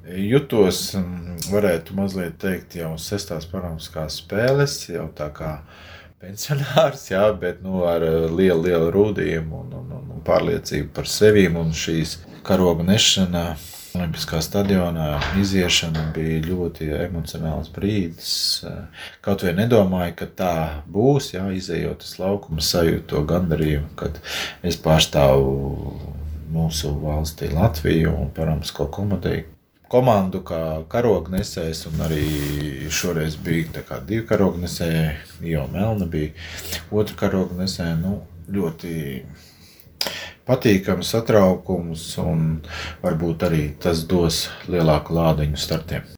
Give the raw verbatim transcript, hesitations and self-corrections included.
jutos, varētu mazliet teikt, jau sestās paramskās spēles, jau tā kā pensionārs, jā, bet nu, ar lielu, lielu rūdījumu un, un, un pārliecību par sevīm, un šīs karoga nešana Olimpiskā stadionā iziešana bija ļoti emocionāls brīdis. Kaut vai nedomāju, ka tā būs, jā, izejot uz laukumu, sajūtu to gandarījumu, kad es pārstāvu mūsu valstī Latviju un paramsko komandēju. Komandu kā karognesējs, un arī šoreiz bija tā kā divi karognesēji, Ieva Melna bija otra karognesēja, nu, ļoti patīkams satraukums, un varbūt arī tas dos lielāku lādiņu startiem.